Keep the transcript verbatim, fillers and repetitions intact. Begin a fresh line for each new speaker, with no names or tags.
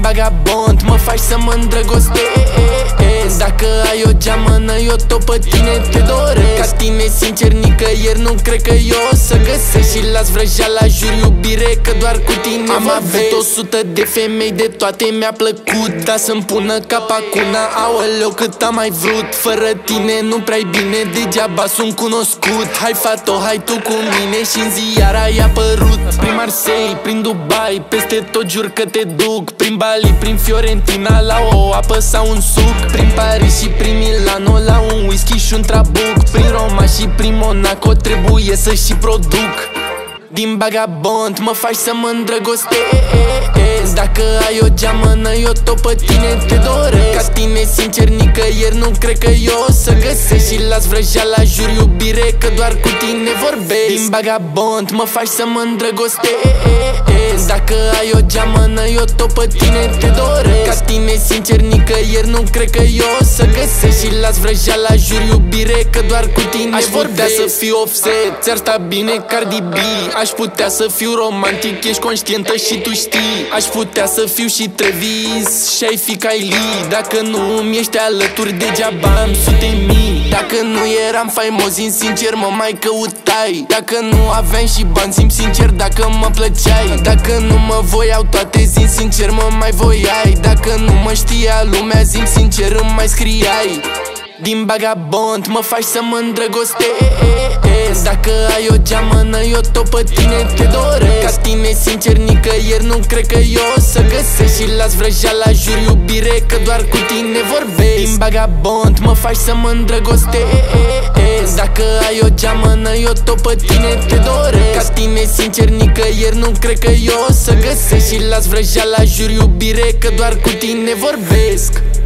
vagabond mă faci să mă îndrăgostesc. Dacă ai o geamănă, eu tot pe tine te doresc. Ca tine sincer nicăieri nu cred că eu o să găsesc. Și las vrăjeala, jur iubire, că doar cu tine am avut o sută de femei, de toate mi-a plăcut. Dar să-mi pună cap acuna, aoleu cât am mai vrut. Fără tine nu prea-i bine, degeaba sunt cunoscut. Hai fato, hai tu cu mine și-n ziar ai apărut. Prin Marseille, prin Dubai, peste tot jur că te duc. Prin Bali, prin Fiorentina, la o apă sau un suc. Prin Paris și prin Milano, la un whisky și un trabuc. Prin Roma și prin Monaco, trebuie să și produc. Din vagabond mă faci să mă îndrăgostesc. Dacă ai o geamănă, eu tot pe tine te doresc. Ca tine sincer nicăieri nu cred că eu o să găsesc. Și las vrăjeala, jur iubire, că doar cu tine vorbesc. Din vagabond mă faci să mă îndrăgostesc. Dacă ai o geamănă, eu tot pe tine te doresc. Ca tine sincer nicăieri nu cred că eu o să găsesc. Și las vrăjeala, jur iubire, că doar cu tine aș vorbesc. Aș putea să fiu Offset, ți-ar sta bine Cardi B. Aș putea să fiu romantic, ești conștientă și tu știi. Aș putea să fiu și Travis și ai fi Kylie. Dacă nu îmi ești alături, degeaba am sute mii. Dacă nu eram faimos, zim sincer, mă mai căutai. Dacă nu aveam și bani, zim sincer, dacă mă plăceai. Dacă nu mă voiau toate, zim sincer, mă mai voiai. Dacă nu mă știa lumea, zim sincer, îmi mai scriai. Din vagabond mă faci să mă îndrăgostesc. Dacă ai o geamănă, eu tot pe tine te doresc. Ca tine sincer nicăieri nu cred că eu o să găsesc. Și las vrăjeala, jur iubire, că doar cu tine vorbesc. Din vagabond mă faci să mă îndrăgostesc. Dacă ai o geamănă, eu tot pe tine te doresc. Ca tine sincer nicăieri nu cred că eu o să găsesc. Și las vrăjeala, jur iubire, că doar cu tine vorbesc.